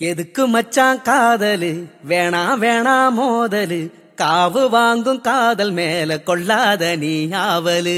எதுக்கு மச்சான் காதலு வேணா வேணா மோதலு காவு வாங்கும் காதல் மேல கொள்ளாத நீ ஆவலு.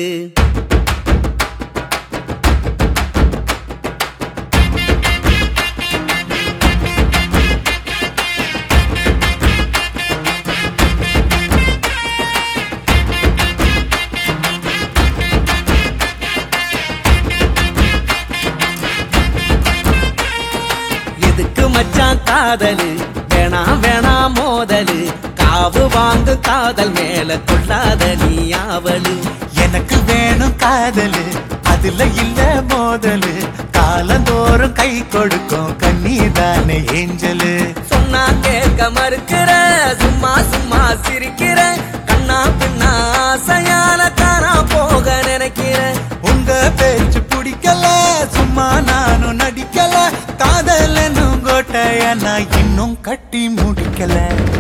எதுக்கு மச்சான் காதலு வேணா வேணா மோதலு காவு வாங்கு காதல் மேல கொள்ளாத நீ ஆவலு. எனக்கு வேணும் காதலு அதுல இல்ல மோதலு காலந்தோறும் கை கொடுக்கும் கண்ணீதானே ஏஞ்சலு. சொன்னா கேட்க மறுக்கிற சும்மா சும்மா சிரிக்கிற கண்ணா பின்னா ஆசையால காணா போக நினைக்கிற. உங்க பேச்சு பிடிக்கல சும்மா நானும் நடிக்கல காதல் என்னும் கோட்டைய நான் இன்னும் கட்டி முடிக்கல.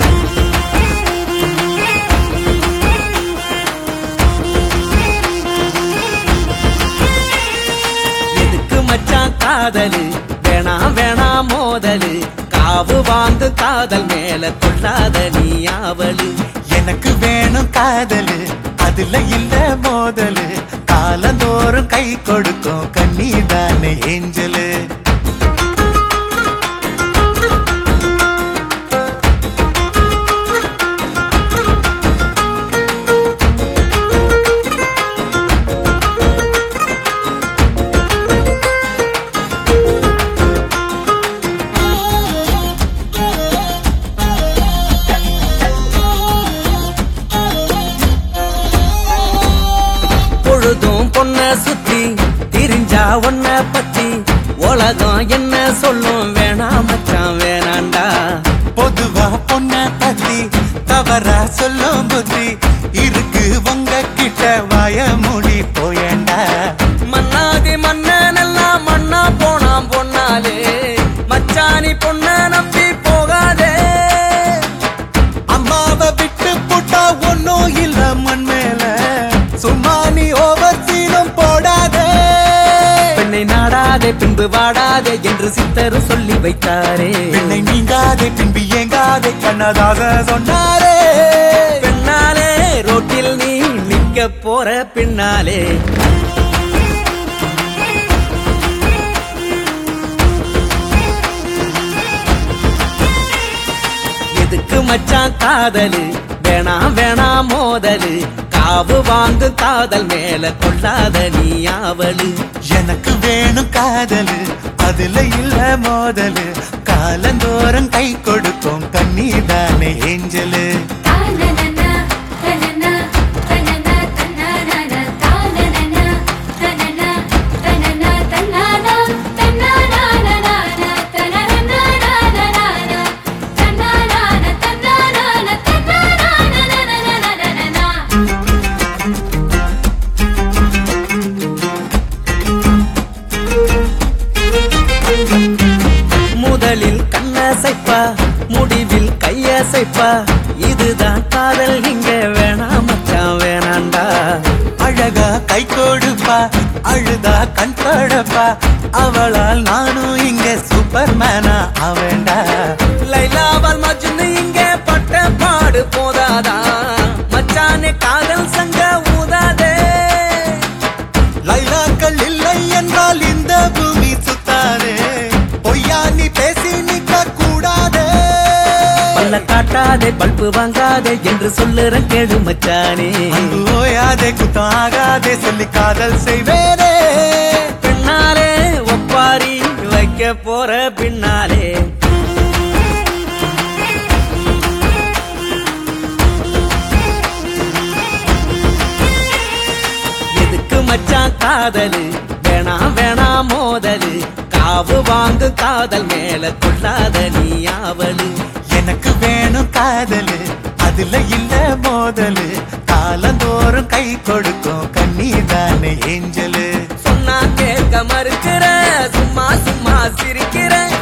எதுக்கு மச்சான் காதலு வேணா வேணா மோதலு காவு வாங்கு காதல் மேல கொள்ளாத நீ ஆவலு. எனக்கு வேணும் காதலு அதுல இல்ல மோதலு காலந்தோறும் கை கொடுக்கும் கண்ணீதானே ஏஞ்சலு. பொழுதும் பொண்ண சுத்தி திரிஞ்சா ஒன்ன பத்தி உலகம் என்ன சொல்லும் வேணா மச்சான் வேணாண்டா. பொதுவா பொண்ண பத்தி தவறா சொல்லும் புத்தி இருக்கு உங்க கிட்ட வாய மூடி போயண்டா. மன்னாதி மன்னன் எல்லாம் மண்ணா போனாம் பொன்னாலே மச்சானி பொண்ண நம்பி போகாதே. அம்மாவை விட்டு போட்டா ஒன்னும் இல்ல மண் மேல சும்மா நீ ஓவர் சீனும் போடாதே. பெண்ணை நாடாதே பின்பு வாடாதே என்று சித்தரு சொல்லி வைத்தாரே. பெண்ணை நீங்காதே பின்பு ஏங்காதே கண்ணதாக சொன்னாரே. பெண்ணாலே ரோட்டில் நீ நிக்க போற பின்னாலே. எதுக்கு மச்சான் காதலு வேணா வேணா மோதலு காவு வாங்கு காதல் மேல கொள்ளாத நீ ஆவலு. எனக்கு வேணும் காதலு அதுல இல்ல மோதலு காலந்தோறும் கை கொடுக்கும் கண்ணீதானே ஏஞ்சலு. முதலில் கண்ணசைப்பா முடிவில் கையசைப்பா இதுதான் காதல் இங்க வேணா மச்சான் வேணாண்டா. அழகா கை கொடுப்பா அழுதா கண் படப்பா அவளால் நானும் இங்க சூப்பர் மேனா அவண்டா. லைலாவால் மஜ்னு இங்க பட்ட பாடு போதாதா மச்சானே காதல் சங்க ஊதாதே. லைலாக்கள் இல்லை என்றால் இந்த பூமி சுத்தாதே பொய்யா நீ பேசி நிக்க கூடாதே. பல்ல காட்டாதே பல்பு வாங்காதே என்று சொல்லுற கேடு மச்சானே. அன்பு ஓயாதே குத்தம் ஆகாதே சொல்லி காதல் செய்வேனே. பின்னாலே ஒப்பாரி வைக்க போற பின்னாலே. எதுக்கு மச்சான் காதலு வேணா வேணா மோதலு காவு வாங்கு காதல் மேல கொள்ளாத நீ ஆவலு. எனக்கு வேணும் காதலு அதுல இல்ல மோதலு காலந்தோறும் கை கொடுக்கும் கண்ணீதானே ஏஞ்சலு. சொன்னா கேட்க மறுக்கிற சும்மா சும்மா சிரிக்கிற